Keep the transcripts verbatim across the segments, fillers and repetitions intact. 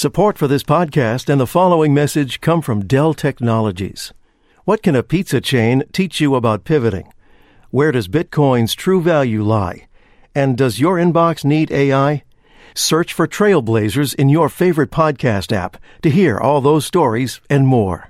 Support for this podcast and the following message come from Dell Technologies. What can a pizza chain teach you about pivoting? Where does Bitcoin's true value lie? And does your inbox need A I? Search for Trailblazers in your favorite podcast app to hear all those stories and more.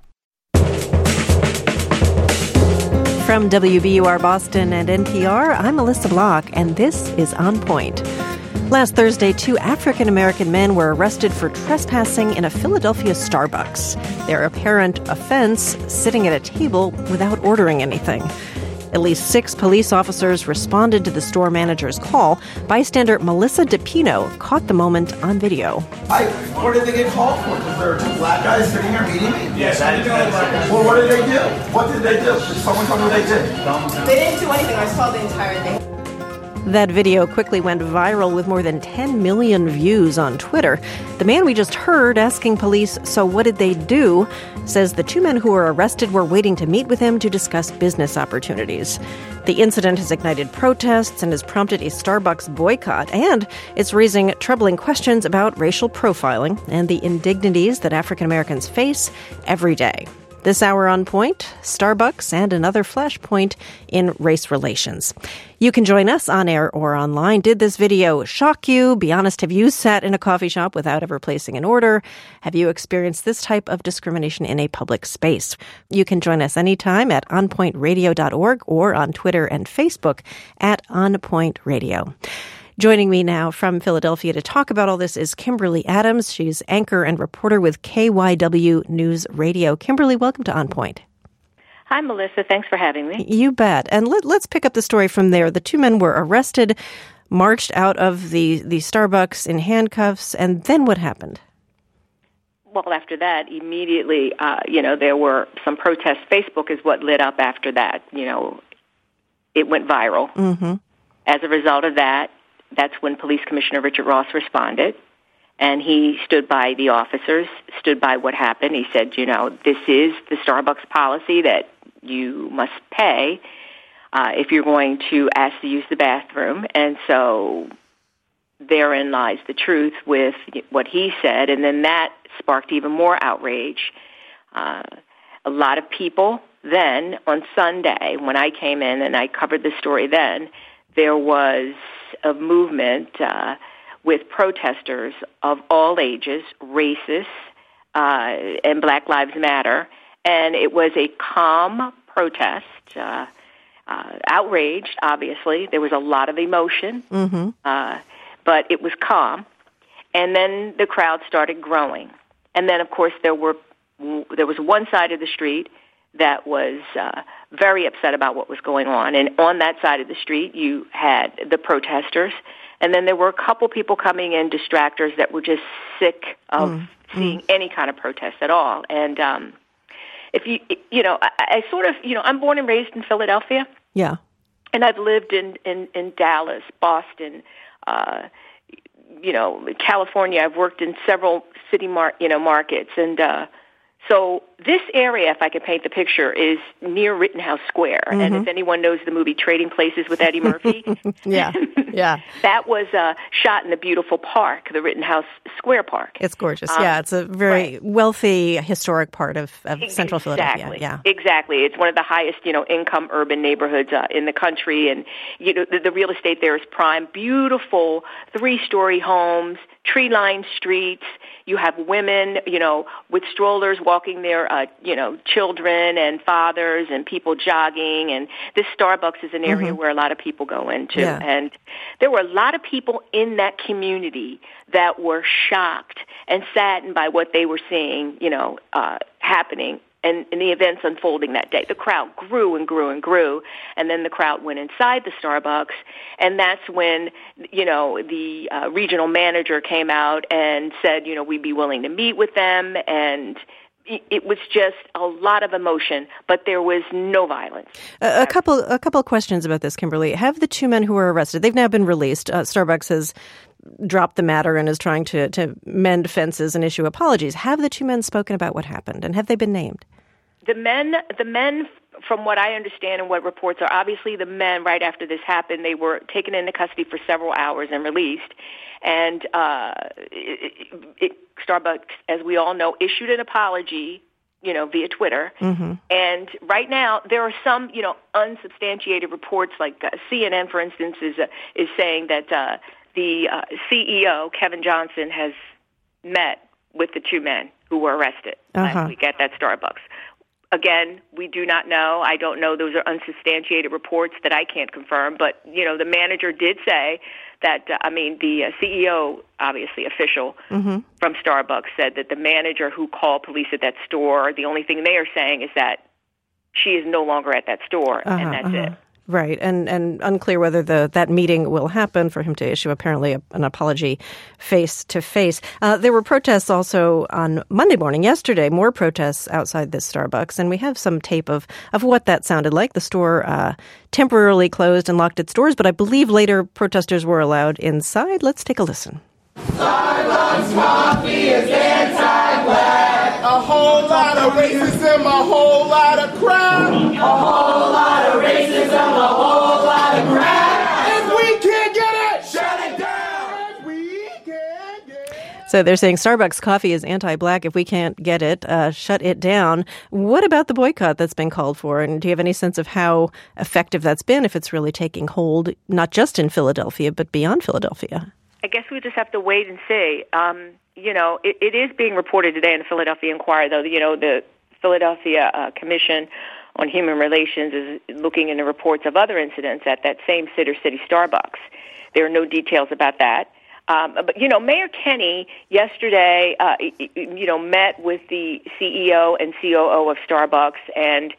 From W B U R Boston and N P R, I'm Melissa Block, and this is On Point. Last Thursday, two African-American men were arrested for trespassing in a Philadelphia Starbucks. Their apparent offense, sitting at a table without ordering anything. At least six police officers responded to the store manager's call. Bystander Melissa DePino caught the moment on video. I, what did they get called for? Because there are two black guys sitting here meeting me? Yes, I didn't know that. Well, what did they do? What did they do? Did someone tell me what they did? They didn't do anything. I saw the entire thing. That video quickly went viral with more than ten million views on Twitter. The man we just heard asking police, so what did they do, says the two men who were arrested were waiting to meet with him to discuss business opportunities. The incident has ignited protests and has prompted a Starbucks boycott, and it's raising troubling questions about racial profiling and the indignities that African Americans face every day. This hour on Point, Starbucks and another flashpoint in race relations. You can join us on air or online. Did this video shock you? Be honest, have you sat in a coffee shop without ever placing an order? Have you experienced this type of discrimination in a public space? You can join us anytime at on point radio dot org or on Twitter and Facebook at On Point Radio. Joining me now from Philadelphia to talk about all this is Kimberly Adams. She's anchor and reporter with K Y W News Radio. Kimberly, welcome to On Point. Hi, Melissa. Thanks for having me. You bet. And let, let's pick up the story from there. The two men were arrested, marched out of the, the Starbucks in handcuffs, and then what happened? Well, after that, immediately, uh, you know, there were some protests. Facebook is what lit up after that. You know, it went viral. Mm-hmm. As a result of that, that's when Police Commissioner Richard Ross responded, and he stood by the officers, stood by what happened. He said, you know, this is the Starbucks policy that you must pay uh, if you're going to ask to use the bathroom. And so therein lies the truth with what he said, and then that sparked even more outrage. Uh, a lot of people then, on Sunday, when I came in and I covered the story then, there was a movement uh, with protesters of all ages, races, uh, and Black Lives Matter. And it was a calm protest, uh, uh, outraged, obviously. There was a lot of emotion, mm-hmm. uh, but it was calm. And then the crowd started growing. And then, of course, there were there was one side of the street that was uh, very upset about what was going on. And on that side of the street, you had the protesters. And then there were a couple people coming in, distractors, that were just sick of mm. seeing mm. any kind of protest at all. And um, if you, you know, I, I sort of, you know, I'm born and raised in Philadelphia. Yeah. And I've lived in, in, in Dallas, Boston, uh, you know, California. I've worked in several city mar- you know, markets. And, uh, So this area, if I could paint the picture, is near Rittenhouse Square. Mm-hmm. And if anyone knows the movie Trading Places with Eddie Murphy, yeah, yeah, that was uh, shot in a beautiful park, the Rittenhouse Square Park. It's gorgeous. Um, yeah, it's a very right. wealthy, historic part of, of exactly. Central Philadelphia. Yeah, exactly. It's one of the highest, you know, income urban neighborhoods uh, in the country, and you know, the, the real estate there is prime. Beautiful three-story homes, tree-lined streets. You have women, you know, with strollers walking their, uh, you know, children and fathers and people jogging. And this Starbucks is an area mm-hmm. where a lot of people go into. Yeah. And there were a lot of people in that community that were shocked and saddened by what they were seeing, you know, uh, happening. And, and the events unfolding that day. The crowd grew and grew and grew, and then the crowd went inside the Starbucks, and that's when, you know, the uh, regional manager came out and said, you know, we'd be willing to meet with them, and it was just a lot of emotion, but there was no violence. A, a couple a couple of questions about this, Kimberly. Have the two men who were arrested, they've now been released. Uh, Starbucks has dropped the matter and is trying to, to mend fences and issue apologies. Have the two men spoken about what happened, and have they been named? The men, the men from what I understand and what reports are, obviously the men, right after this happened, they were taken into custody for several hours and released. And uh, it, it, Starbucks, as we all know, issued an apology, you know, via Twitter. Mm-hmm. And right now, there are some, you know, unsubstantiated reports, like uh, C N N, for instance, is uh, is saying that uh, the uh, C E O, Kevin Johnson, has met with the two men who were arrested uh-huh. last week at that Starbucks. Again, we do not know. I don't know. Those are unsubstantiated reports that I can't confirm. But, you know, the manager did say that, uh, I mean, the uh, C E O, obviously official mm-hmm. from Starbucks, said that the manager who called police at that store, the only thing they are saying is that she is no longer at that store, uh-huh, and that's uh-huh. it. Right, and and unclear whether the that meeting will happen for him to issue apparently a, an apology face-to-face. Uh, there were protests also on Monday morning, yesterday, more protests outside this Starbucks, and we have some tape of, of what that sounded like. The store uh, temporarily closed and locked its doors, but I believe later protesters were allowed inside. Let's take a listen. Starbucks coffee is anti-black. A whole lot of racism, a whole lot of crap. A whole lot of racism, a whole lot of crap. If we can't get it, shut it down. If we can't get it. So they're saying Starbucks coffee is anti-black. If we can't get it, uh, shut it down. What about the boycott that's been called for? And do you have any sense of how effective that's been, if it's really taking hold, not just in Philadelphia, but beyond Philadelphia? I guess we just have to wait and see. Um, you know, it, it is being reported today in the Philadelphia Inquirer, though. You know, the Philadelphia uh, Commission on Human Relations is looking into reports of other incidents at that same Center City Starbucks. There are no details about that. Um, but, you know, Mayor Kenney yesterday, uh, you know, met with the C E O and C O O of Starbucks, and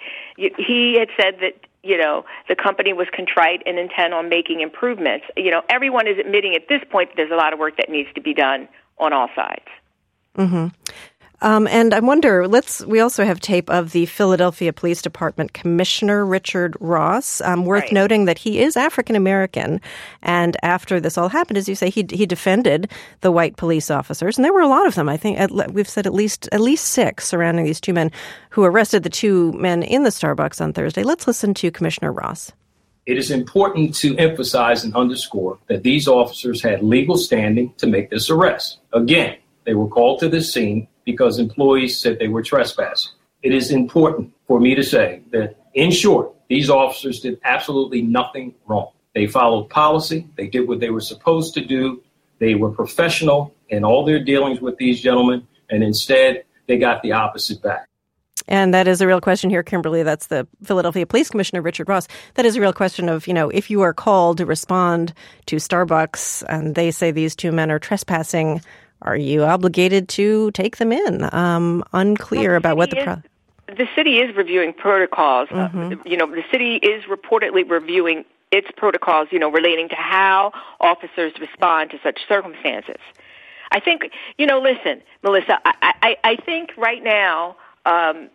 he had said that, you know, the company was contrite and intent on making improvements. You know, everyone is admitting at this point that there's a lot of work that needs to be done on all sides. Mm-hmm. Um, and I wonder, let's, we also have tape of the Philadelphia Police Department Commissioner Richard Ross. Um, worth right. noting that he is African-American. And after this all happened, as you say, he he defended the white police officers. And there were a lot of them. I think at, we've said at least at least six surrounding these two men who arrested the two men in the Starbucks on Thursday. Let's listen to Commissioner Ross. It is important to emphasize and underscore that these officers had legal standing to make this arrest. Again, they were called to the scene because employees said they were trespassing. It is important for me to say that, in short, these officers did absolutely nothing wrong. They followed policy. They did what they were supposed to do. They were professional in all their dealings with these gentlemen, and instead they got the opposite back. And that is a real question here, Kimberly. That's the Philadelphia Police Commissioner, Richard Ross. That is a real question of, you know, if you are called to respond to Starbucks and they say these two men are trespassing, are you obligated to take them in? Um, unclear well, about what the... Pro- is, the city is reviewing protocols. Mm-hmm. Uh, you know, the city is reportedly reviewing its protocols, you know, relating to how officers respond to such circumstances. I think, you know, listen, Melissa, I, I, I think right now, um,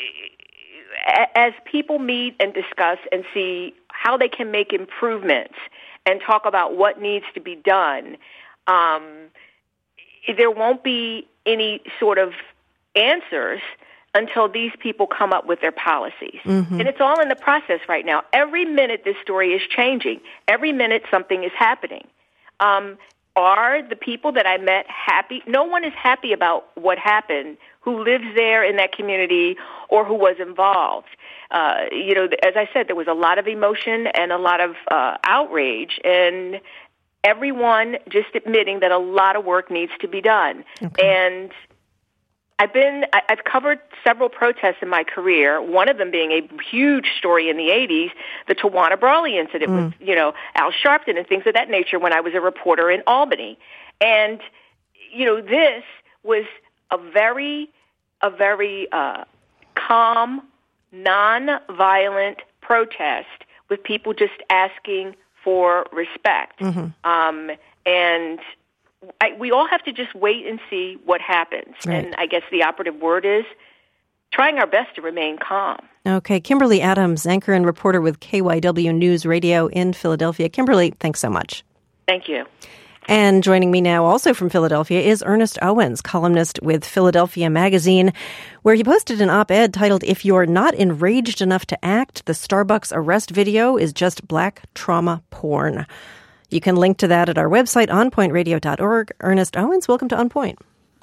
as people meet and discuss and see how they can make improvements and talk about what needs to be done, um, there won't be any sort of answers until these people come up with their policies. Mm-hmm. And it's all in the process right now. Every minute this story is changing. Every minute something is happening. Um, are the people that I met happy? No one is happy about what happened, who lives there in that community or who was involved. Uh, you know, as I said, there was a lot of emotion and a lot of uh, outrage, and everyone just admitting that a lot of work needs to be done. Okay. And I've been, I've covered several protests in my career, one of them being a huge story in the eighties, the Tawana Brawley incident mm. with, you know, Al Sharpton and things of that nature when I was a reporter in Albany. And, you know, this was a very, a very uh, calm, non-violent protest with people just asking for respect. Mm-hmm. Um, and I, we all have to just wait and see what happens. Right. And I guess the operative word is trying our best to remain calm. Okay. Kimberly Adams, anchor and reporter with K Y W News Radio in Philadelphia. Kimberly, thanks so much. Thank you. And joining me now also from Philadelphia is Ernest Owens, columnist with Philadelphia Magazine, where he posted an op-ed titled, "If You're Not Enraged Enough to Act, the Starbucks Arrest Video is Just Black Trauma Porn." You can link to that at our website, on point radio dot org. Ernest Owens, welcome to On Point.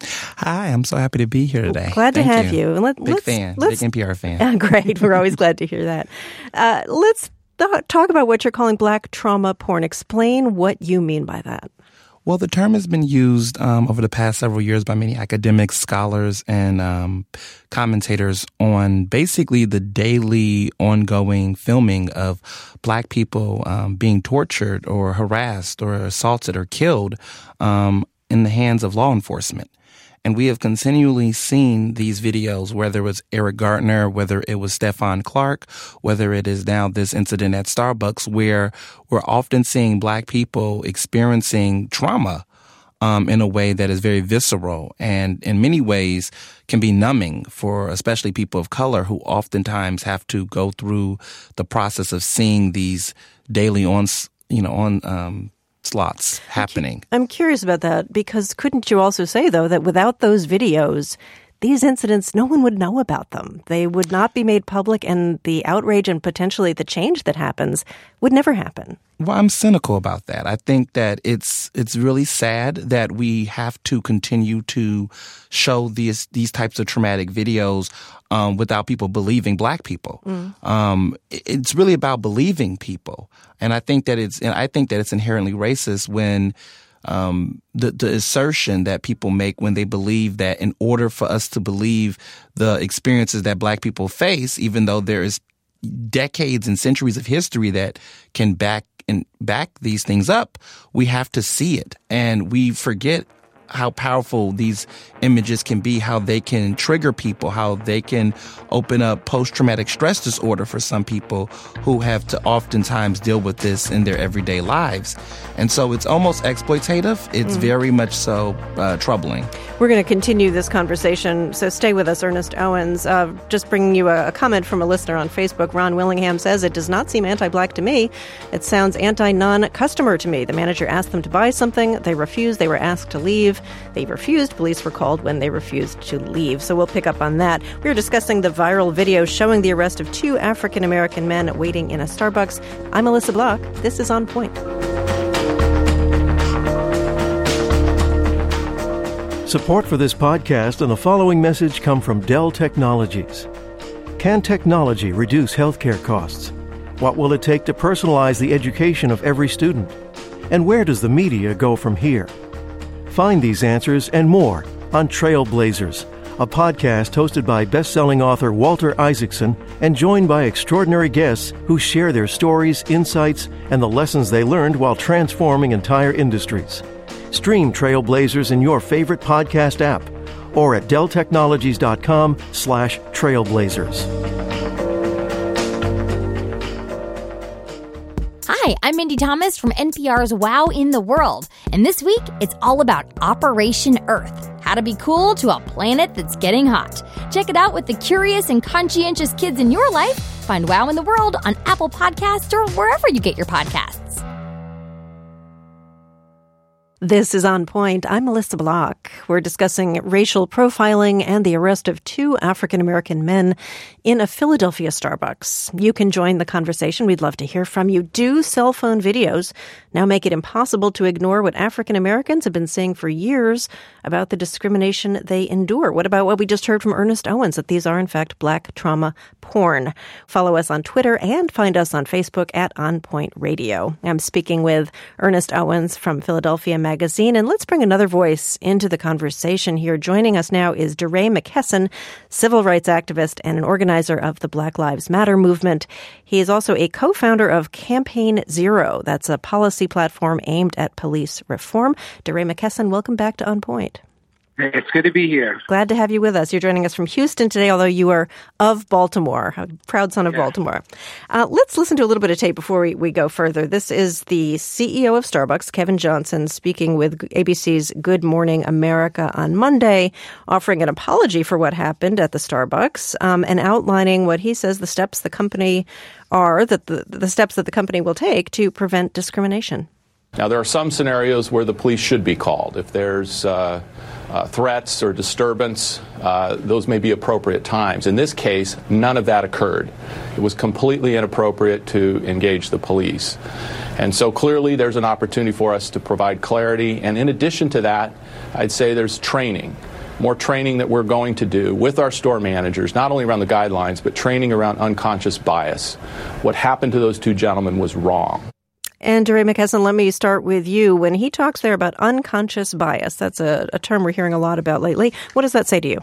Hi, I'm so happy to be here today. Glad to Thank have you. you. And let, Big let's, fan, let's, big N P R fan. Uh, great. We're always glad to hear that. Uh, let's th- talk about what you're calling black trauma porn. Explain what you mean by that. Well, the term has been used um, over the past several years by many academics, scholars, and um, commentators on basically the daily ongoing filming of black people um, being tortured or harassed or assaulted or killed um, in the hands of law enforcement. And we have continually seen these videos, whether it was Eric Gardner, whether it was Stephon Clark, whether it is now this incident at Starbucks, where we're often seeing black people experiencing trauma um, in a way that is very visceral and in many ways can be numbing for especially people of color who oftentimes have to go through the process of seeing these daily on, you know, on, um, slots happening. I'm curious about that because couldn't you also say, though, that without those videos, these incidents, no one would know about them. They would not be made public, and the outrage and potentially the change that happens would never happen. Well, I'm cynical about that. I think that it's it's really sad that we have to continue to show these these types of traumatic videos um, without people believing black people. Mm. Um, it's really about believing people, and I think that it's and I think that it's inherently racist when um, the the assertion that people make when they believe that in order for us to believe the experiences that black people face, even though there is decades and centuries of history that can back and back these things up, we have to see it. And we forget how powerful these images can be, how they can trigger people, how they can open up post-traumatic stress disorder for some people who have to oftentimes deal with this in their everyday lives. And so it's almost exploitative. It's mm. very much so uh, troubling. We're going to continue this conversation, so stay with us, Ernest Owens. Uh, just bringing you a, a comment from a listener on Facebook. Ron Willingham says, "It does not seem anti-black to me. It sounds anti-non-customer to me. The manager asked them to buy something. They refused. They were asked to leave. They refused. Police were called when they refused to leave." So we'll pick up on that. We are discussing the viral video showing the arrest of two African-American men waiting in a Starbucks. I'm Melissa Block. This is On Point. Support for this podcast and the following message come from Dell Technologies. Can technology reduce healthcare costs? What will it take to personalize the education of every student? And where does the media go from here? Find these answers and more on Trailblazers, a podcast hosted by best-selling author Walter Isaacson and joined by extraordinary guests who share their stories, insights, and the lessons they learned while transforming entire industries. Stream Trailblazers in your favorite podcast app or at dell technologies dot com slash trailblazers. Hi, I'm Mindy Thomas from N P R's Wow in the World. And this week, it's all about Operation Earth. How to be cool to a planet that's getting hot. Check it out with the curious and conscientious kids in your life. Find Wow in the World on Apple Podcasts or wherever you get your podcasts. This is On Point. I'm Melissa Block. We're discussing racial profiling and the arrest of two African-American men in a Philadelphia Starbucks. You can join the conversation. We'd love to hear from you. Do cell phone videos now make it impossible to ignore what African-Americans have been saying for years about the discrimination they endure? What about what we just heard from Ernest Owens, that these are, in fact, black trauma porn? Follow us on Twitter and find us on Facebook at On Point Radio. I'm speaking with Ernest Owens from Philadelphia Magazine, and let's bring another voice into the conversation here. Joining us now is DeRay McKesson, civil rights activist and an organizer of the Black Lives Matter movement. He is also a co-founder of Campaign Zero. That's a policy platform aimed at police reform. DeRay McKesson, welcome back to On Point. It's good to be here. Glad to have you with us. You're joining us from Houston today, although you are of Baltimore, a proud son of yeah. Baltimore. Uh, let's listen to a little bit of tape before we, we go further. This is the C E O of Starbucks, Kevin Johnson, speaking with A B C's Good Morning America on Monday, offering an apology for what happened at the Starbucks um, and outlining what he says the steps the company are, that the, the steps that the company will take to prevent discrimination. Now, there are some scenarios where the police should be called. If there's uh, uh, threats or disturbance, uh, those may be appropriate times. In this case, none of that occurred. It was completely inappropriate to engage the police. And so clearly there's an opportunity for us to provide clarity. And in addition to that, I'd say there's training. More training that we're going to do with our store managers, not only around the guidelines, but training around unconscious bias. What happened to those two gentlemen was wrong. And DeRay McKesson, let me start with you. When he talks there about unconscious bias, that's a, a term we're hearing a lot about lately. What does that say to you?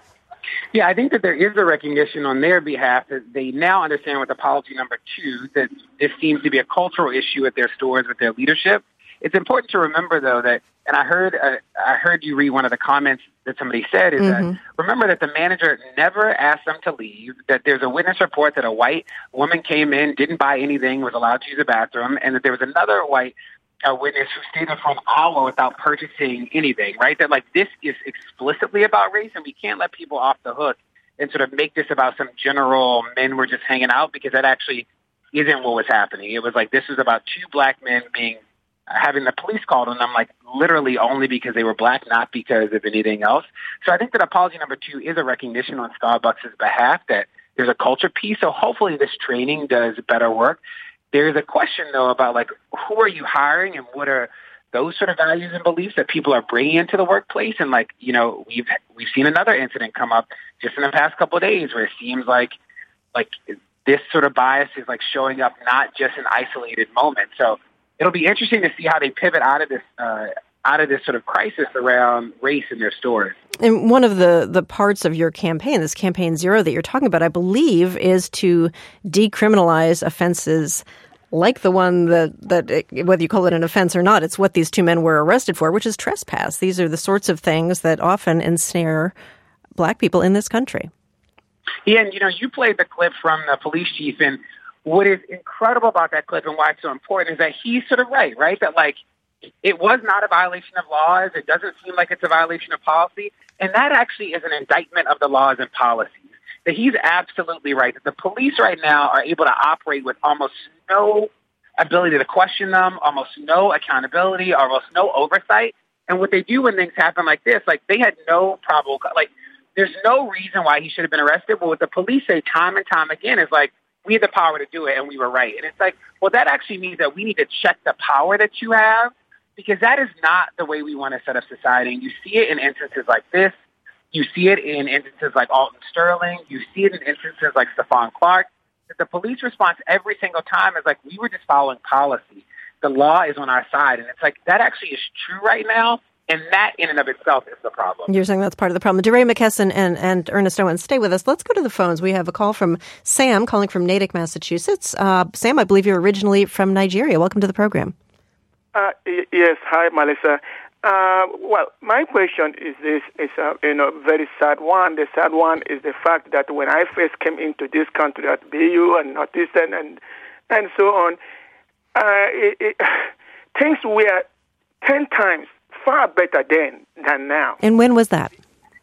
Yeah, I think that there is a recognition on their behalf that they now understand with apology number two that this seems to be a cultural issue at their stores with their leadership. It's important to remember, though, that, and I heard uh, I heard you read one of the comments that somebody said, is mm-hmm. that remember that the manager never asked them to leave, that there's a witness report that a white woman came in, didn't buy anything, was allowed to use the bathroom, and that there was another white uh, witness who stayed there for an hour without purchasing anything, right? That, like, this is explicitly about race, and we can't let people off the hook and sort of make this about some general men were just hanging out, because that actually isn't what was happening. It was like this was about two black men being having the police called on them, like literally only because they were black, not because of anything else. So I think that apology number two is a recognition on Starbucks' behalf that there's a culture piece. So hopefully this training does better work. There's a question, though, about like who are you hiring and what are those sort of values and beliefs that people are bringing into the workplace. And like, you know, we've we've seen another incident come up just in the past couple of days where it seems like like this sort of bias is like showing up not just in isolated moments. So it'll be interesting to see how they pivot out of this uh, out of this sort of crisis around race in their stores. And one of the, the parts of your campaign, this Campaign Zero that you're talking about, I believe, is to decriminalize offenses like the one that, that whether you call it an offense or not, it's what these two men were arrested for, which is trespass. These are the sorts of things that often ensnare black people in this country. Yeah, and, you know, you played the clip from the police chief, and what is incredible about that clip and why it's so important is that he's sort of right, right? That, like, it was not a violation of laws. It doesn't seem like it's a violation of policy. And that actually is an indictment of the laws and policies. That he's absolutely right. That the police right now are able to operate with almost no ability to question them, almost no accountability, almost no oversight. And what they do when things happen like this, like, they had no probable, like, there's no reason why he should have been arrested. But what the police say time and time again is like, we had the power to do it and we were right. And it's like, well, that actually means that we need to check the power that you have, because that is not the way we want to set up society. And you see it in instances like this. You see it in instances like Alton Sterling. You see it in instances like Stephon Clark. That the police response every single time is like, we were just following policy. The law is on our side. And it's like, that actually is true right now. And that in and of itself is the problem. You're saying that's part of the problem. DeRay McKesson and, and Ernest Owens, stay with us. Let's go to the phones. We have a call from Sam calling from Natick, Massachusetts. Uh, Sam, I believe you're originally from Nigeria. Welcome to the program. Uh, yes. Hi, Melissa. Uh, well, my question is this. It's a you know, very sad one. The sad one is the fact that when I first came into this country at B U and Northeastern and, and so on, uh, it, it, things were ten times far better then than now. And when was that?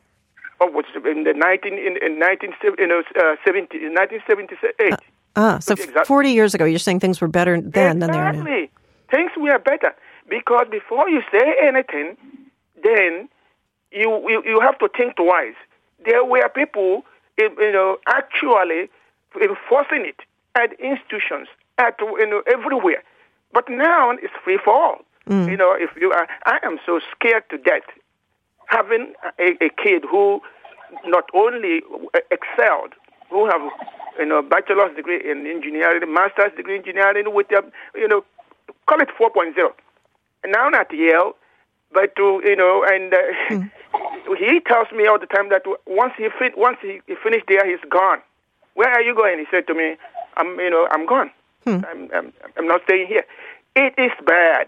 Oh, was in the nineteen in, in nineteen you know uh, seventy in nineteen seventy eight. Uh, ah, so exactly. forty years ago, you're saying things were better then exactly. than they are now. Exactly, things were better because before you say anything, then you you, you have to think twice. There were people, you know, actually enforcing it at institutions, at you know everywhere. But now it's free for all. Mm. You know, if you are, I am so scared to death having a, a kid who not only excelled, who have, you know, bachelor's degree in engineering, master's degree in engineering with, a, you know, call it four point oh. Now at Yale, but to, you know, and uh, mm. he tells me all the time that once he fin- once he, he finished there, he's gone. Where are you going? He said to me, I'm, you know, I'm gone. Hmm. I'm, I'm, I'm not staying here. It is bad.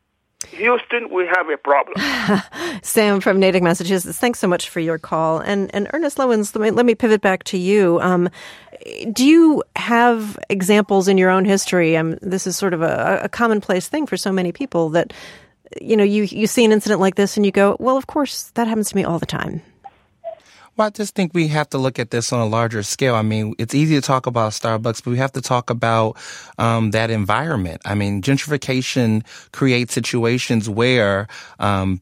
Houston, we have a problem. Sam from Natick, Massachusetts, thanks so much for your call. And and Ernest Owens, let me, let me pivot back to you. Um, do you have examples in your own history? Um, this is sort of a, a commonplace thing for so many people that, you know, you, you see an incident like this and you go, well, of course, that happens to me all the time. Well, I just think we have to look at this on a larger scale. I mean, it's easy to talk about Starbucks, but we have to talk about um, that environment. I mean, gentrification creates situations where um,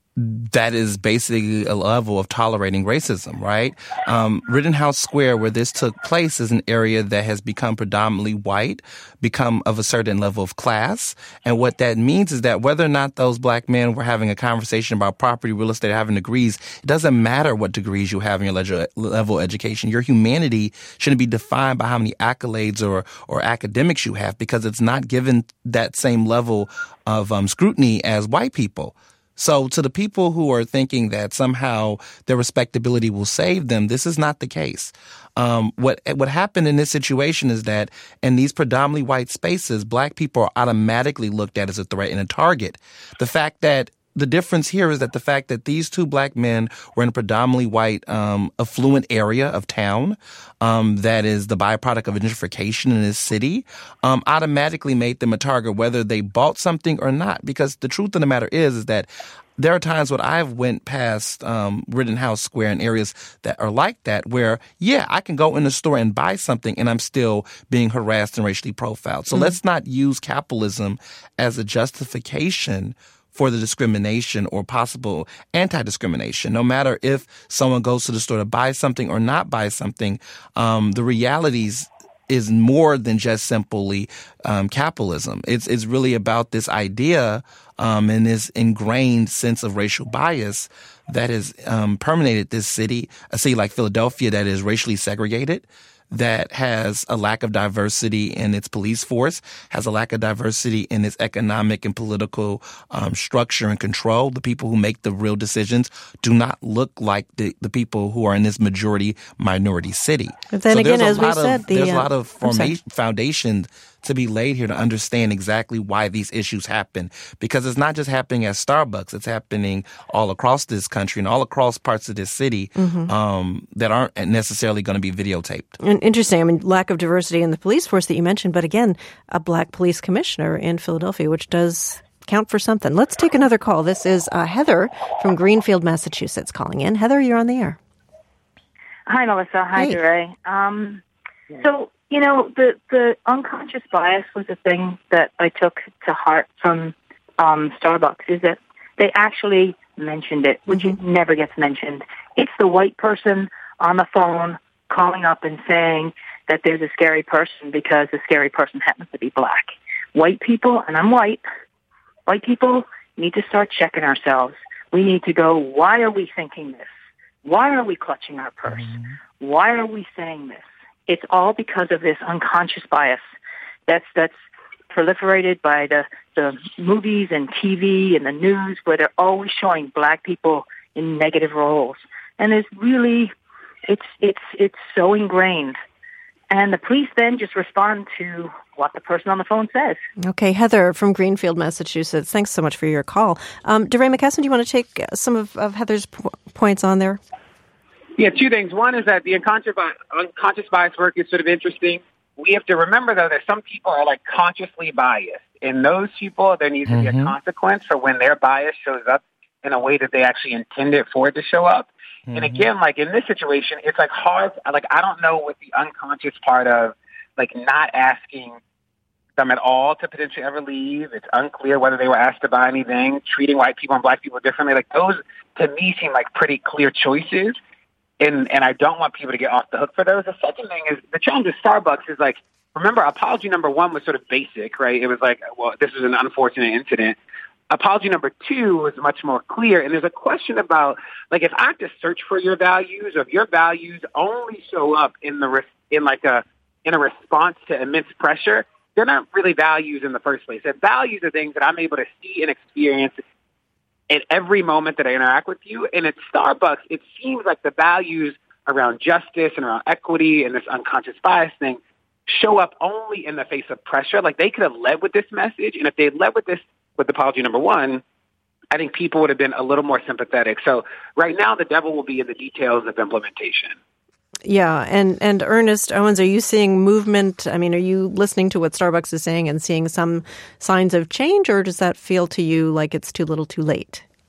that is basically a level of tolerating racism, right? Um, Rittenhouse Square, where this took place, is an area that has become predominantly white, become of a certain level of class. And what that means is that whether or not those black men were having a conversation about property, real estate, having degrees, it doesn't matter what degrees you have in your level of education. Your humanity shouldn't be defined by how many accolades or, or academics you have, because it's not given that same level of um, scrutiny as white people. So to the people who are thinking that somehow their respectability will save them, this is not the case. Um, what what happened in this situation is that in these predominantly white spaces, black people are automatically looked at as a threat and a target. The fact that The difference here is that the fact that these two black men were in a predominantly white, um, affluent area of town, um, that is the byproduct of gentrification in this city, um, automatically made them a target, whether they bought something or not. Because the truth of the matter is, is that there are times when I've went past um, Rittenhouse Square in areas that are like that, where, yeah, I can go in the store and buy something and I'm still being harassed and racially profiled. So mm-hmm. let's not use capitalism as a justification for the discrimination or possible anti-discrimination. No matter if someone goes to the store to buy something or not buy something, um, the realities is more than just simply um, capitalism. It's it's really about this idea um, and this ingrained sense of racial bias that has um, permeated this city, a city like Philadelphia that is racially segregated, that has a lack of diversity in its police force, has a lack of diversity in its economic and political um, structure and control. The people who make the real decisions do not look like the, the people who are in this majority minority city. But then so again, as we of, said, the, there's uh, a lot of formation, foundation to be laid here to understand exactly why these issues happen. Because it's not just happening at Starbucks. It's happening all across this country and all across parts of this city mm-hmm. um, that aren't necessarily going to be videotaped. And interesting. I mean, lack of diversity in the police force that you mentioned, but again, a black police commissioner in Philadelphia, which does count for something. Let's take another call. This is uh, Heather from Greenfield, Massachusetts calling in. Heather, you're on the air. Hi, Melissa. Hi, hey. DeRay. Um, so, you know, the, the unconscious bias was a thing that I took to heart from um, Starbucks, is that they actually mentioned it, which mm-hmm. never gets mentioned. It's the white person on the phone calling up and saying that there's a scary person because the scary person happens to be black. White people, and I'm white, white people need to start checking ourselves. We need to go, why are we thinking this? Why are we clutching our purse? Mm-hmm. Why are we saying this? It's all because of this unconscious bias that's that's proliferated by the, the movies and T V and the news, where they're always showing black people in negative roles. And it's really, it's it's it's so ingrained. And the police then just respond to what the person on the phone says. Okay, Heather from Greenfield, Massachusetts. Thanks so much for your call. Um, DeRay McKesson, do you want to take some of, of Heather's po- points on there? Yeah, two things. One is that the unconscious bias, unconscious bias work is sort of interesting. We have to remember, though, that some people are, like, consciously biased. And those people, there needs mm-hmm. to be a consequence for when their bias shows up in a way that they actually intended for it to show up. Mm-hmm. And again, like, in this situation, it's, like, hard. Like, I don't know what the unconscious part of, like, not asking them at all to potentially ever leave. It's unclear whether they were asked to buy anything, treating white people and black people differently. Like, those, to me, seem like pretty clear choices. And and I don't want people to get off the hook for those. The second thing is, the challenge with Starbucks is, like, remember, apology number one was sort of basic, right? It was like, well, this is an unfortunate incident. Apology number two was much more clear. And there's a question about, like, if I have to search for your values, or if your values only show up in the in like a in a response to immense pressure, they're not really values in the first place. They're values are things that I'm able to see and experience at every moment that I interact with you. And at Starbucks, it seems like the values around justice and around equity and this unconscious bias thing show up only in the face of pressure. Like, they could have led with this message. And if they led with this, with apology number one, I think people would have been a little more sympathetic. So right now, the devil will be in the details of implementation. Yeah. And, and Ernest Owens, are you seeing movement? I mean, are you listening to what Starbucks is saying and seeing some signs of change, or does that feel to you like it's too little too late?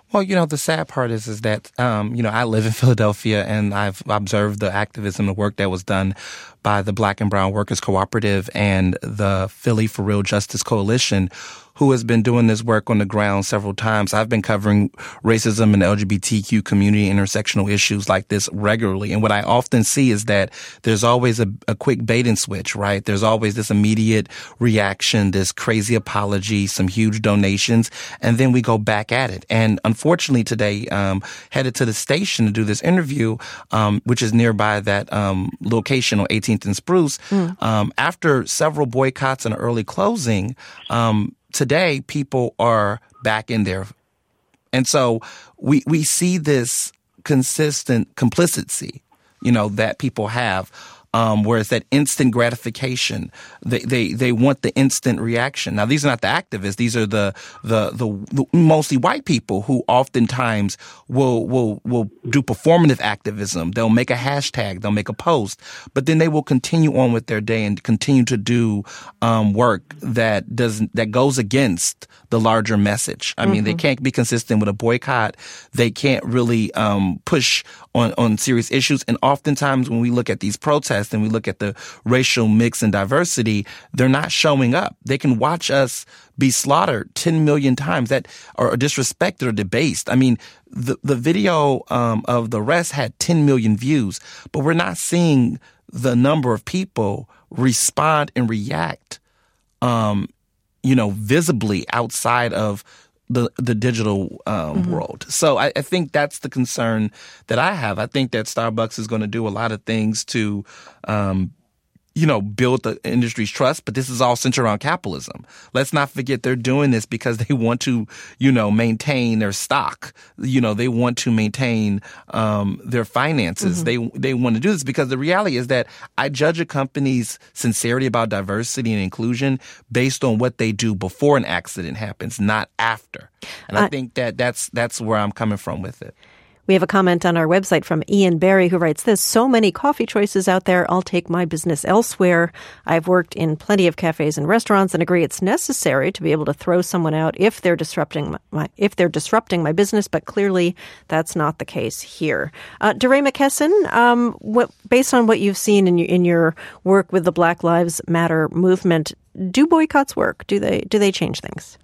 Well, you know, the sad part is is that, um, you know, I live in Philadelphia, and I've observed the activism, the work that was done by the Black and Brown Workers Cooperative and the Philly for Real Justice Coalition, who has been doing this work on the ground several times. I've been covering racism and L G B T Q community intersectional issues like this regularly. And what I often see is that there's always a, a quick bait and switch, right? There's always this immediate reaction, this crazy apology, some huge donations, and then we go back at it. And unfortunately today, um, headed to the station to do this interview, um, which is nearby that um, location on eighteenth and Spruce, mm. um, after several boycotts and early closing, um, today, people are back in there. And so we we see this consistent complicity, you know, that people have, um, where it's that instant gratification. They, they they want the instant reaction. Now, these are not the activists. These are the the the, the mostly white people who oftentimes will will will do performative activism. They'll make a hashtag. They'll make a post, but then they will continue on with their day and continue to do um, work that doesn't that goes against the larger message. I mm-hmm. mean, they can't be consistent with a boycott. They can't really um, push on on serious issues. And oftentimes, when we look at these protests and we look at the racial mix and diversity, they're not showing up. They can watch us be slaughtered ten million times that or disrespected or debased. I mean, the the video um, of the arrest had ten million views, but we're not seeing the number of people respond and react, um, you know, visibly outside of the the digital um, mm-hmm. world. So I, I think that's the concern that I have. I think that Starbucks is going to do a lot of things to, um, you know, build the industry's trust, but this is all centered around capitalism. Let's not forget they're doing this because they want to, you know, maintain their stock. You know, they want to maintain um, their finances. Mm-hmm. They they want to do this because the reality is that I judge a company's sincerity about diversity and inclusion based on what they do before an accident happens, not after. And uh, I think that that's that's where I'm coming from with it. We have a comment on our website from Ian Barry who writes this: so many coffee choices out there. I'll take my business elsewhere. I've worked in plenty of cafes and restaurants and agree it's necessary to be able to throw someone out if they're disrupting my, if they're disrupting my business. But clearly, that's not the case here. Uh, DeRay McKesson, um, what, based on what you've seen in your, in your work with the Black Lives Matter movement, do boycotts work? Do they do they change things?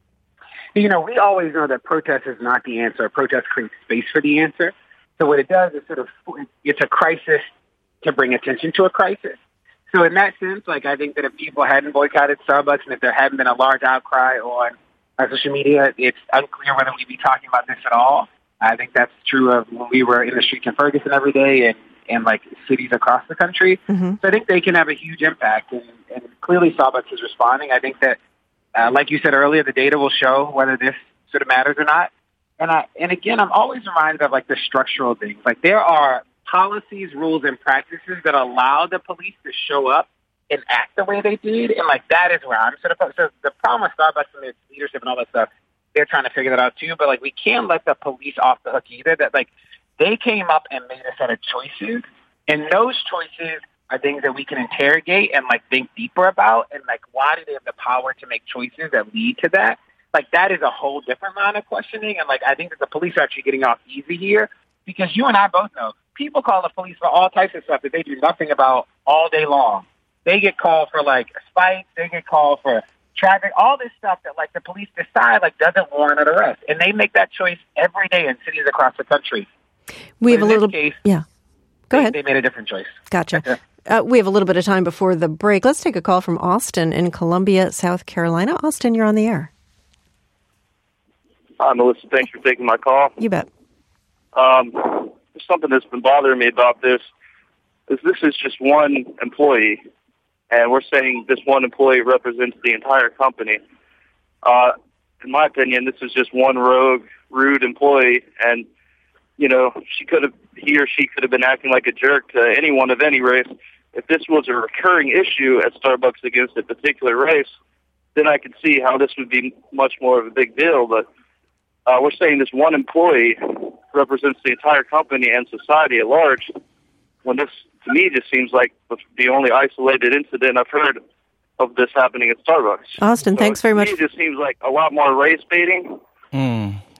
You know, we always know that protest is not the answer. Protest creates space for the answer. So what it does is sort of, it's a crisis to bring attention to a crisis. So in that sense, like, I think that if people hadn't boycotted Starbucks and if there hadn't been a large outcry on our social media, it's unclear whether we'd be talking about this at all. I think that's true of when we were in the streets in Ferguson every day and, and like, cities across the country. Mm-hmm. So I think they can have a huge impact. And, and clearly Starbucks is responding. I think that, Uh, like you said earlier, the data will show whether this sort of matters or not. And I, and again, I'm always reminded of like the structural things. Like there are policies, rules, and practices that allow the police to show up and act the way they did. And like that is where I'm sort of. So the problem with Starbucks and their leadership and all that stuff, they're trying to figure that out too. But like we can't let the police off the hook either. That like they came up and made a set of choices, and those choices are things that we can interrogate and like think deeper about, and like why do they have the power to make choices that lead to that? Like that is a whole different line of questioning, and like I think that the police are actually getting off easy here because you and I both know people call the police for all types of stuff that they do nothing about all day long. They get called for like spikes, they get called for traffic, all this stuff that like the police decide like doesn't warrant an arrest, and they make that choice every day in cities across the country. We have a little, case, yeah. Go they, ahead. They made a different choice. Gotcha. Uh, we have a little bit of time before the break. Let's take a call from Austin in Columbia, South Carolina. Austin, you're on the air. Hi, Melissa. Thanks for taking my call. You bet. Um, something that's been bothering me about this is this is just one employee, and we're saying this one employee represents the entire company. Uh, in my opinion, this is just one rogue, rude employee, and you know, she could have, he or she could have been acting like a jerk to anyone of any race. If this was a recurring issue at Starbucks against a particular race, then I could see how this would be much more of a big deal. But uh, we're saying this one employee represents the entire company and society at large, when this, to me, just seems like the only isolated incident I've heard of this happening at Starbucks. Austin, so thanks very much. To me, it just seems like a lot more race baiting. Mm.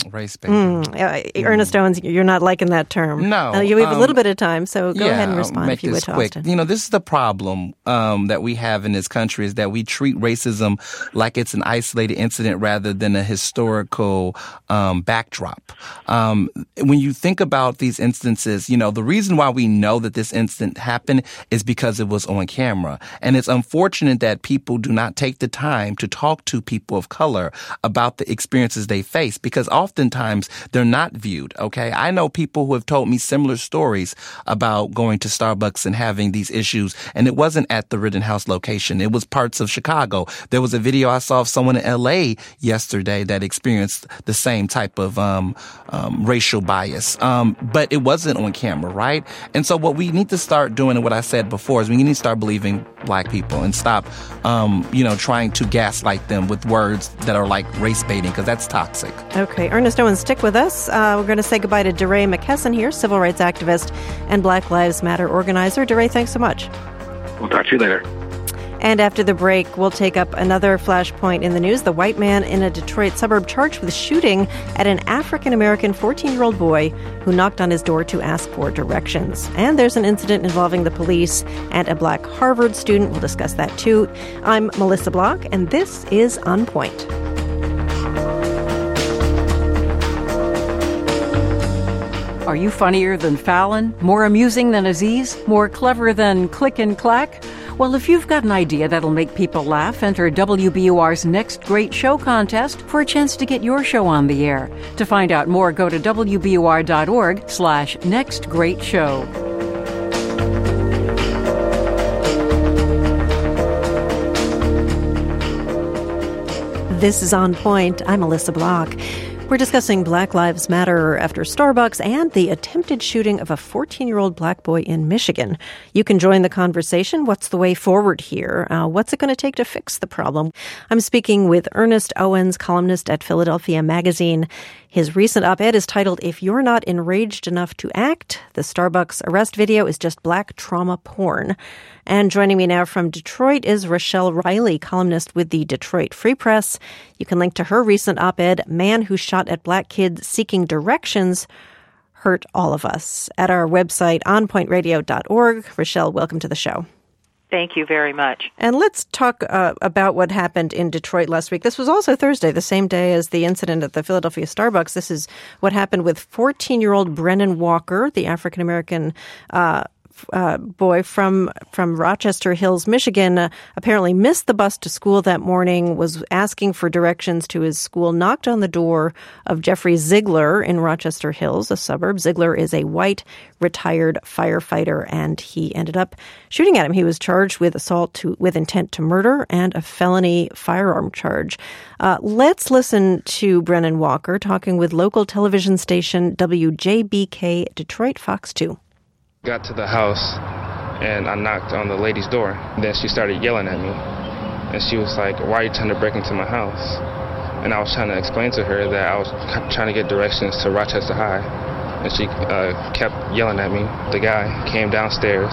Race baiting. Mm, uh, Ernest Owens, you're not liking that term. No. Uh, you have um, a little bit of time, so go yeah, ahead and respond I'll make if you this would, quick. Austin. You know, this is the problem um, that we have in this country is that we treat racism like it's an isolated incident rather than a historical um, backdrop. Um, when you think about these instances, you know, the reason why we know that this incident happened is because it was on camera. And it's unfortunate that people do not take the time to talk to people of color about the experiences they face because oftentimes they're not viewed, okay? I know people who have told me similar stories about going to Starbucks and having these issues, and it wasn't at the Rittenhouse location. It was parts of Chicago. There was a video I saw of someone in L A yesterday that experienced the same type of um, um, racial bias, um, but it wasn't on camera, right? And so what we need to start doing, and what I said before, is we need to start believing black people and stop, um, you know, trying to gaslight them with words that are like race baiting, because that's toxic. Okay, Ernest Owens, stick with us. Uh, we're going to say goodbye to DeRay McKesson here, civil rights activist and Black Lives Matter organizer. DeRay, thanks so much. We'll talk to you later. And after the break, we'll take up another flashpoint in the news. The white man in a Detroit suburb charged with shooting at an African-American fourteen-year-old boy who knocked on his door to ask for directions. And there's an incident involving the police and a black Harvard student. We'll discuss that too. I'm Melissa Block, and this is On Point. Are you funnier than Fallon? More amusing than Aziz? More clever than Click and Clack? Well, if you've got an idea that'll make people laugh, enter W B U R's Next Great Show contest for a chance to get your show on the air. To find out more, go to W B U R dot org slash Next Great Show. This is On Point. I'm Melissa Block. We're discussing Black Lives Matter after Starbucks and the attempted shooting of a fourteen-year-old black boy in Michigan. You can join the conversation. What's the way forward here? Uh, what's it going to take to fix the problem? I'm speaking with Ernest Owens, columnist at Philadelphia Magazine. His recent op-ed is titled, "If You're Not Enraged Enough to Act, the Starbucks arrest video is just black trauma porn." And joining me now from Detroit is Rochelle Riley, columnist with the Detroit Free Press. You can link to her recent op-ed, "Man Who Shot at Black Kids Seeking Directions Hurt All of Us," at our website, on point radio dot org. Rochelle, welcome to the show. Thank you very much. And let's talk uh, about what happened in Detroit last week. This was also Thursday, the same day as the incident at the Philadelphia Starbucks. This is what happened with fourteen-year-old Brennan Walker, the African-American uh Uh, boy from from Rochester Hills, Michigan, uh, apparently missed the bus to school that morning, was asking for directions to his school, knocked on the door of Jeffrey Ziegler in Rochester Hills, a suburb. Ziegler is a white retired firefighter, and he ended up shooting at him. He was charged with assault to, with intent to murder and a felony firearm charge. Uh, let's listen to Brennan Walker talking with local television station W J B K Detroit Fox two. Got to the house and I knocked on the lady's door. Then she started yelling at me and she was like, "Why are you trying to break into my house?" And I was trying to explain to her that I was trying to get directions to Rochester High, and she uh, kept yelling at me. The guy came downstairs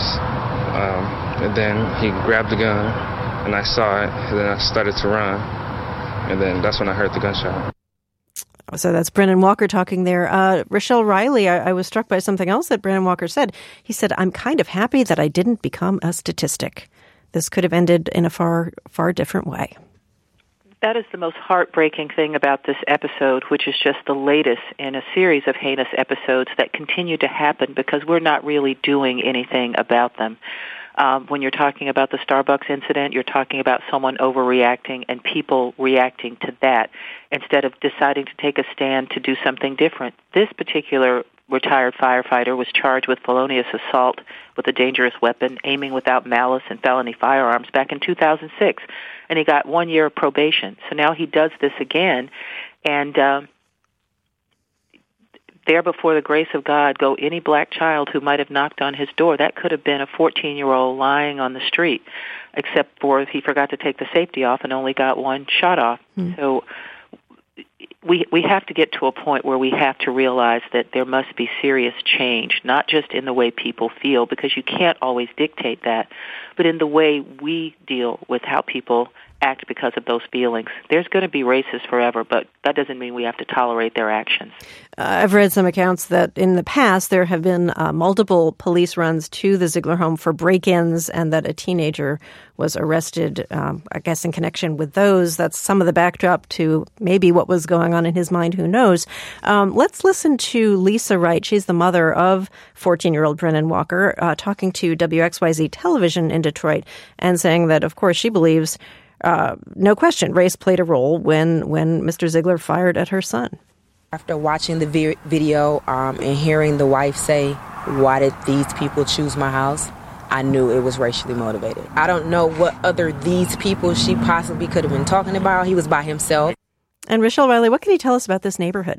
um, and then he grabbed the gun and I saw it, and then I started to run, and then that's when I heard the gunshot. So that's Brennan Walker talking there. Uh, Rochelle Riley, I, I was struck by something else that Brennan Walker said. He said, "I'm kind of happy that I didn't become a statistic. This could have ended in a far, far different way." That is the most heartbreaking thing about this episode, which is just the latest in a series of heinous episodes that continue to happen because we're not really doing anything about them. Um, when you're talking about the Starbucks incident, you're talking about someone overreacting and people reacting to that instead of deciding to take a stand to do something different. This particular retired firefighter was charged with felonious assault with a dangerous weapon, aiming without malice, and felony firearms back in two thousand six, and he got one year of probation. So now he does this again, and um, there before the grace of God go any black child who might have knocked on his door. That could have been a fourteen-year-old lying on the street, except for he forgot to take the safety off and only got one shot off. Mm. So we we have to get to a point where we have to realize that there must be serious change, not just in the way people feel, because you can't always dictate that, but in the way we deal with how people act because of those feelings. There's going to be racists forever, but that doesn't mean we have to tolerate their actions. Uh, I've read some accounts that in the past there have been uh, multiple police runs to the Ziegler home for break-ins, and that a teenager was arrested, um, I guess, in connection with those. That's some of the backdrop to maybe what was going on in his mind. Who knows? Um, let's listen to Lisa Wright. She's the mother of fourteen-year-old Brennan Walker, uh, talking to W X Y Z Television in Detroit and saying that, of course, she believes, uh, no question, race played a role when, when Mister Ziegler fired at her son. After watching the vi- video um, and hearing the wife say, "Why did these people choose my house?" I knew it was racially motivated. I don't know what other these people she possibly could have been talking about. He was by himself. And Rochelle Riley, what can you tell us about this neighborhood?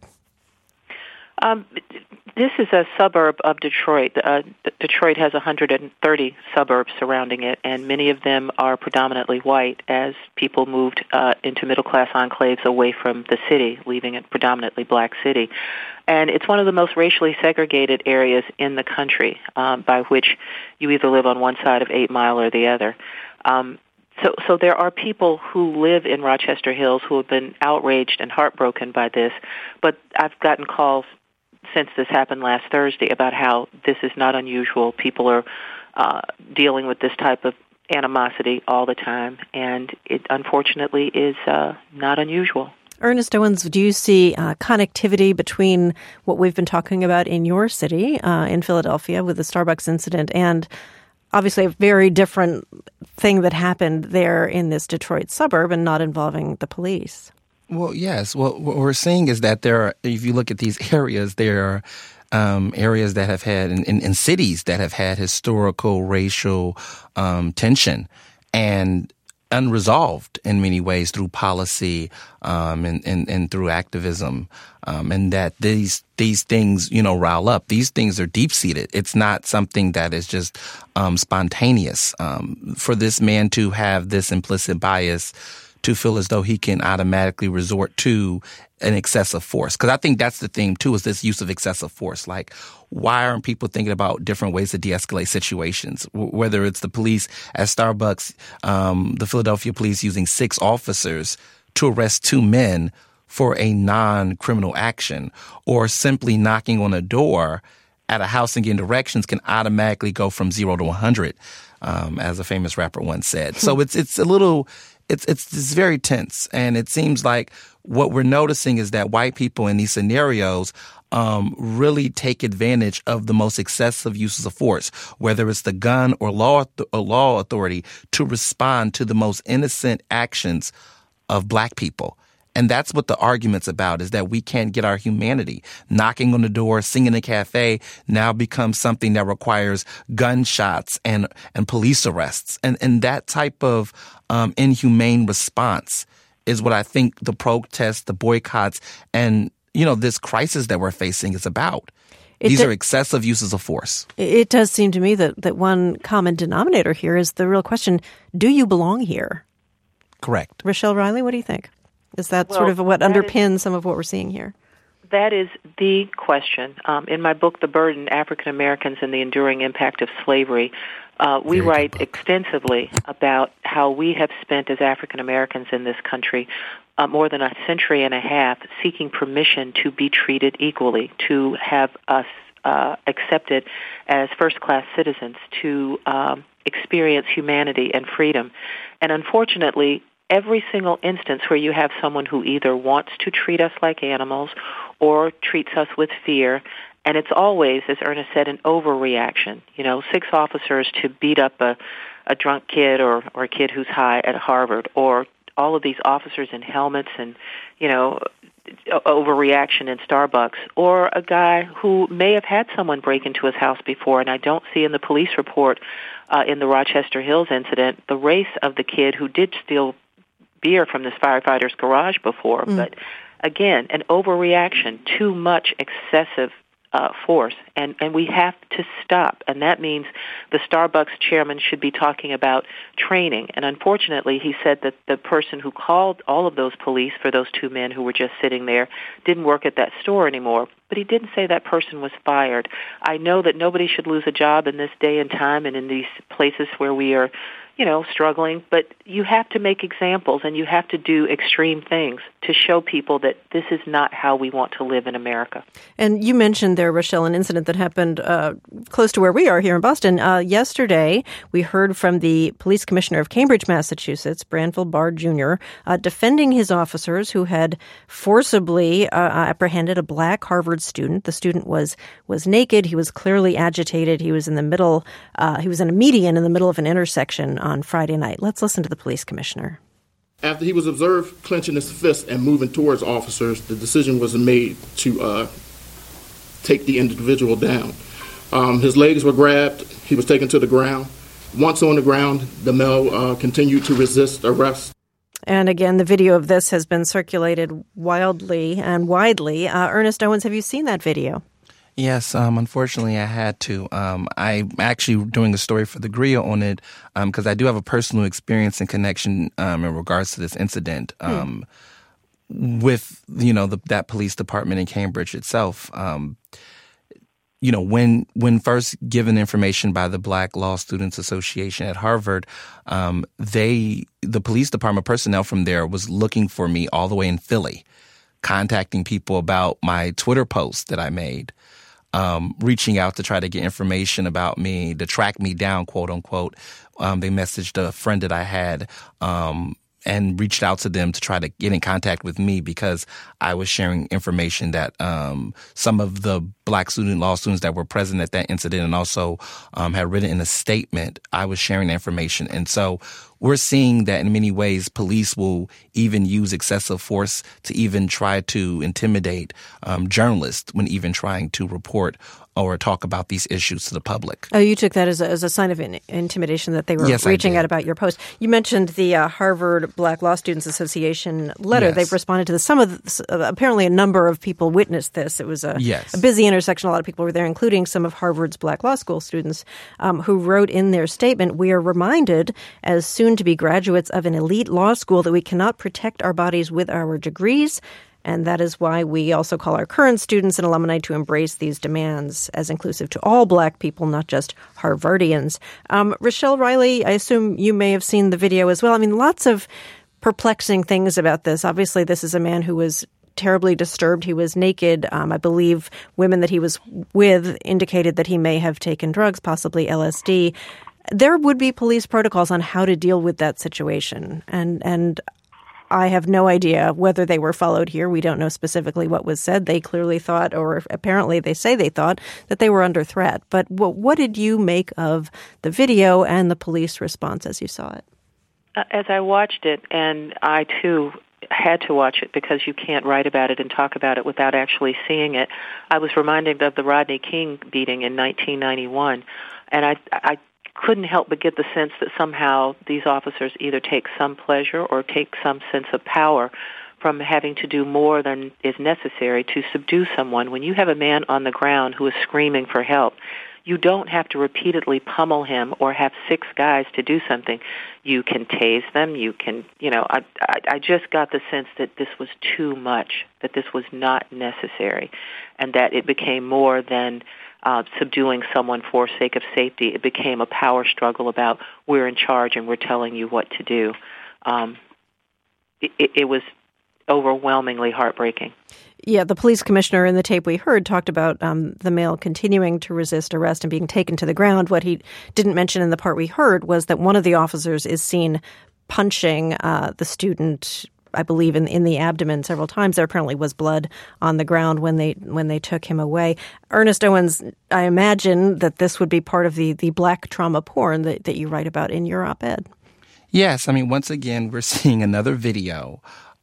Um, this is a suburb of Detroit. Uh, Detroit has one hundred thirty suburbs surrounding it, and many of them are predominantly white as people moved uh, into middle-class enclaves away from the city, leaving a predominantly black city. And it's one of the most racially segregated areas in the country, um, by which you either live on one side of Eight Mile or the other. Um, So, so there are people who live in Rochester Hills who have been outraged and heartbroken by this, but I've gotten calls since this happened last Thursday about how this is not unusual. People are uh, dealing with this type of animosity all the time, and it unfortunately is uh, not unusual. Ernest Owens, do you see uh, connectivity between what we've been talking about in your city, uh, in Philadelphia, with the Starbucks incident, and obviously a very different thing that happened there in this Detroit suburb and not involving the police? Well, yes. Well, what we're seeing is that there are, if you look at these areas, there are um, areas that have had, in, in, in cities that have had historical racial um, tension and unresolved in many ways through policy um, and, and, and through activism, um, and that these these things, you know, rile up. These things are deep-seated. It's not something that is just um, spontaneous. Um, for this man to have this implicit bias, to feel as though he can automatically resort to an excessive force. Because I think that's the theme, too, is this use of excessive force. Like, why aren't people thinking about different ways to de-escalate situations? W- whether it's the police at Starbucks, um, the Philadelphia police using six officers to arrest two men for a non-criminal action, or simply knocking on a door at a house and getting directions can automatically go from zero to one hundred, um, as a famous rapper once said. So it's it's a little... It's, it's it's very tense, and it seems like what we're noticing is that white people in these scenarios um, really take advantage of the most excessive uses of force, whether it's the gun or law or law authority, to respond to the most innocent actions of black people. And that's what the argument's about, is that we can't get our humanity. Knocking on the door, singing in a cafe now becomes something that requires gunshots and, and police arrests. And, and that type of um, inhumane response is what I think the protests, the boycotts, and, you know, this crisis that we're facing is about. It These d- are excessive uses of force. It does seem to me that, that one common denominator here is the real question, do you belong here? Correct. Rochelle Riley, what do you think? Is that well, sort of what underpins is, some of what we're seeing here? That is the question. Um, in my book, The Burden, African Americans and the Enduring Impact of Slavery, uh, we Very write extensively about how we have spent as African Americans in this country uh, more than a century and a half seeking permission to be treated equally, to have us uh, accepted as first-class citizens, to um, experience humanity and freedom. And unfortunately, every single instance where you have someone who either wants to treat us like animals or treats us with fear, and it's always, as Ernest said, an overreaction. You know, six officers to beat up a, a drunk kid or, or a kid who's high at Harvard, or all of these officers in helmets and, you know, overreaction in Starbucks, or a guy who may have had someone break into his house before, and I don't see in the police report uh, in the Rochester Hills incident the race of the kid who did steal beer from this firefighter's garage before. Mm. But again, an overreaction, too much excessive uh, force, and, and we have to stop. And that means the Starbucks chairman should be talking about training. And unfortunately, he said that the person who called all of those police for those two men who were just sitting there didn't work at that store anymore. But he didn't say that person was fired. I know that nobody should lose a job in this day and time and in these places where we are, you know, struggling, but you have to make examples and you have to do extreme things to show people that this is not how we want to live in America. And you mentioned there, Rochelle, an incident that happened uh, close to where we are here in Boston. Uh, yesterday, we heard from the police commissioner of Cambridge, Massachusetts, Branville Barr Junior, uh, defending his officers who had forcibly uh, apprehended a black Harvard student. The student was was naked. He was clearly agitated. He was in the middle. Uh, he was in a median in the middle of an intersection on Friday night. Let's listen to the police commissioner. After he was observed clenching his fist and moving towards officers, the decision was made to uh, take the individual down. Um, his legs were grabbed. He was taken to the ground. Once on the ground, the male uh, continued to resist arrest. And again, the video of this has been circulated wildly and widely. Uh, Ernest Owens, have you seen that video? Yes, um, unfortunately, I had to. Um, I'm actually doing a story for the Grio on it because um, I do have a personal experience and connection um, in regards to this incident um, hmm. with, you know, the, that police department in Cambridge itself. Um, you know, when when first given information by the Black Law Students Association at Harvard, um, they the police department personnel from there was looking for me all the way in Philly, contacting people about my Twitter post that I made. Um, reaching out to try to get information about me, to track me down, quote unquote. Um, they messaged a friend that I had um, and reached out to them to try to get in contact with me because I was sharing information that um, some of the Black student law students that were present at that incident and also um, had written in a statement, I was sharing the information. And so we're seeing that in many ways police will even use excessive force to even try to intimidate um, journalists when even trying to report or talk about these issues to the public. Oh, you took that as a, as a sign of in, intimidation that they were yes, reaching out about your post. You mentioned the uh, Harvard Black Law Students Association letter. Yes. They've responded to this. Some of the, uh, apparently a number of people witnessed this. It was a, yes. a busy intersection. A lot of people were there, including some of Harvard's Black Law School students um, who wrote in their statement, "We are reminded as soon-to-be graduates of an elite law school that we cannot protect our bodies with our degrees. And that is why we also call our current students and alumni to embrace these demands as inclusive to all Black people, not just Harvardians." Um, Rochelle Riley, I assume you may have seen the video as well. I mean, lots of perplexing things about this. Obviously, this is a man who was terribly disturbed. He was naked. Um, I believe women that he was with indicated that he may have taken drugs, possibly L S D. There would be police protocols on how to deal with that situation. And, and I have no idea whether they were followed here. We don't know specifically what was said. They clearly thought, or apparently they say they thought, that they were under threat. But what, what did you make of the video and the police response as you saw it? As I watched it, and I too had to watch it because you can't write about it and talk about it without actually seeing it, I was reminded of the Rodney King beating in nineteen ninety-one. And I, I couldn't help but get the sense that somehow these officers either take some pleasure or take some sense of power from having to do more than is necessary to subdue someone. When you have a man on the ground who is screaming for help, you don't have to repeatedly pummel him or have six guys to do something. You can tase them. You can, you know, I, I, I just got the sense that this was too much, that this was not necessary, and that it became more than Uh, subduing someone for sake of safety. It became a power struggle about we're in charge and we're telling you what to do. Um, it, it was overwhelmingly heartbreaking. Yeah, the police commissioner in the tape we heard talked about um, the male continuing to resist arrest and being taken to the ground. What he didn't mention in the part we heard was that one of the officers is seen punching uh, the student, I believe, in in the abdomen several times. There apparently was blood on the ground when they when they took him away. Ernest Owens, I imagine that this would be part of the, the black trauma porn that, that you write about in your op-ed. Yes. I mean, once again, we're seeing another video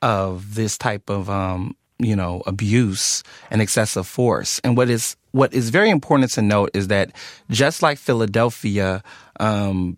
of this type of, um, you know, abuse and excessive force. And what is what is very important to note is that just like Philadelphia, um,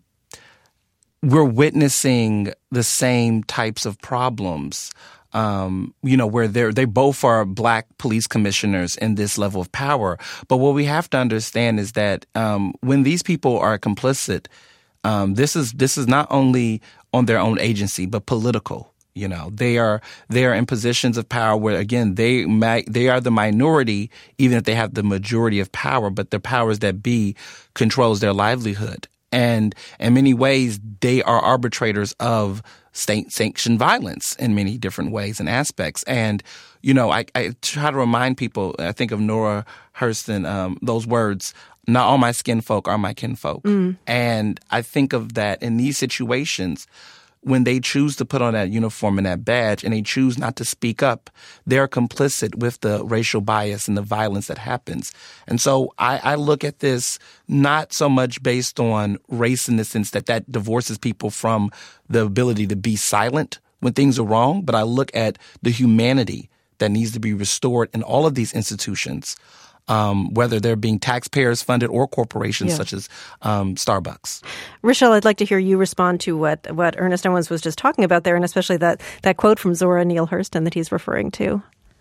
we're witnessing the same types of problems, um, you know, where they're, they both are Black police commissioners in this level of power. But what we have to understand is that um, when these people are complicit, um, this is this is not only on their own agency, but political. You know, they are they are in positions of power where, again, they might, they are the minority, even if they have the majority of power, but the powers that be controls their livelihood. And in many ways, they are arbitrators of state-sanctioned violence in many different ways and aspects. And, you know, I, I try to remind people, I think of Nora Hurston, um, those words, not all my skin folk are my kinfolk. Mm. And I think of that in these situations, when they choose to put on that uniform and that badge and they choose not to speak up, they're complicit with the racial bias and the violence that happens. And so I, I look at this not so much based on race in the sense that that divorces people from the ability to be silent when things are wrong, but I look at the humanity that needs to be restored in all of these institutions. Um, whether they're being taxpayers funded or corporations yeah. such as um, Starbucks. Rochelle, I'd like to hear you respond to what, what Ernest Owens was just talking about there, and especially that, that quote from Zora Neale Hurston that he's referring to.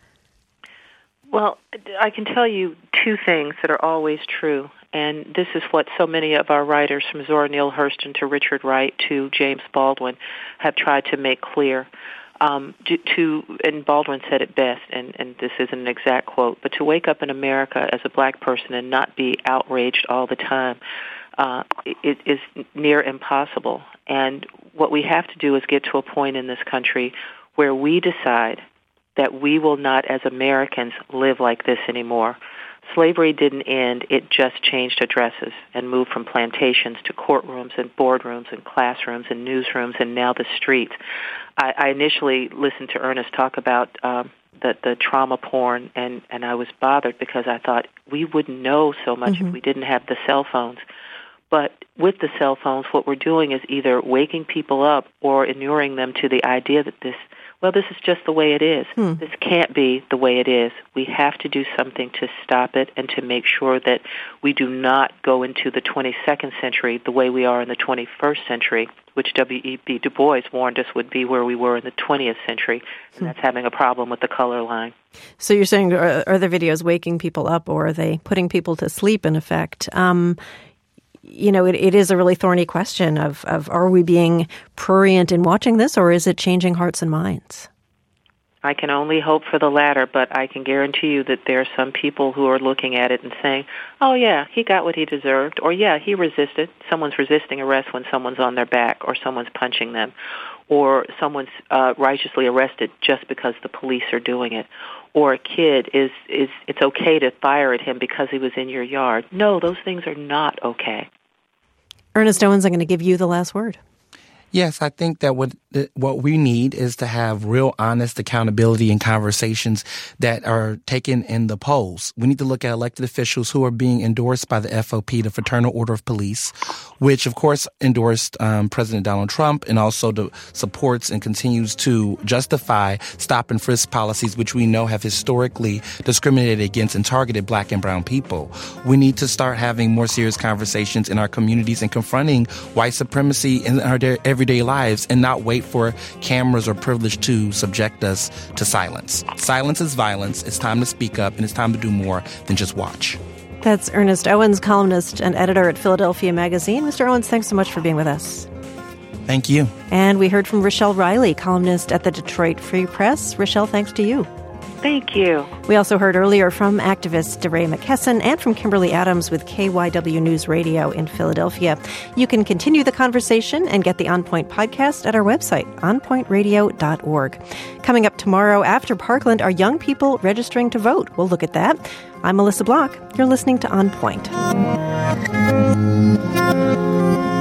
Well, I can tell you two things that are always true, and this is what so many of our writers, from Zora Neale Hurston to Richard Wright to James Baldwin, have tried to make clear. Um, to, to, and Baldwin said it best, and, and this isn't an exact quote, but to wake up in America as a black person and not be outraged all the time uh, it is near impossible. And what we have to do is get to a point in this country where we decide that we will not, as Americans, live like this anymore. Slavery didn't end. It just changed addresses and moved from plantations to courtrooms and boardrooms and classrooms and newsrooms and now the streets. I, I initially listened to Ernest talk about um, the, the trauma porn, and, and I was bothered because I thought we wouldn't know so much mm-hmm. if we didn't have the cell phones. But with the cell phones, what we're doing is either waking people up or inuring them to the idea that this well, this is just the way it is. Hmm. This can't be the way it is. We have to do something to stop it and to make sure that we do not go into the twenty-second century the way we are in the twenty-first century, which W E B Du Bois warned us would be where we were in the twentieth century, and hmm. that's having a problem with the color line. So you're saying, are, are the videos waking people up, or are they putting people to sleep, in effect? Um You know, it, it is a really thorny question of, of are we being prurient in watching this, or is it changing hearts and minds? I can only hope for the latter, but I can guarantee you that there are some people who are looking at it and saying, oh, yeah, he got what he deserved, or, yeah, he resisted. Someone's resisting arrest when someone's on their back, or someone's punching them, or someone's uh, righteously arrested just because the police are doing it. Or a kid is, is, it's okay to fire at him because he was in your yard. No, those things are not okay. Ernest Owens, I'm going to give you the last word. Yes, I think that what what we need is to have real honest accountability and conversations that are taken in the polls. We need to look at elected officials who are being endorsed by the F O P, the Fraternal Order of Police, which, of course, endorsed um, President Donald Trump and also the, supports and continues to justify stop and frisk policies, which we know have historically discriminated against and targeted black and brown people. We need to start having more serious conversations in our communities and confronting white supremacy in our everyday lives and not wait for cameras or privilege to subject us to silence. Silence is violence. It's time to speak up, and it's time to do more than just watch. That's Ernest Owens, columnist and editor at Philadelphia Magazine. Mister Owens, thanks so much for being with us. Thank you. And we heard from Rochelle Riley, columnist at the Detroit Free Press. Rochelle, thanks to you. Thank you. We also heard earlier from activist DeRay McKesson and from Kimberly Adams with K Y W News Radio in Philadelphia. You can continue the conversation and get the On Point podcast at our website, on point radio dot org. Coming up tomorrow after Parkland, are young people registering to vote? We'll look at that. I'm Melissa Block. You're listening to On Point.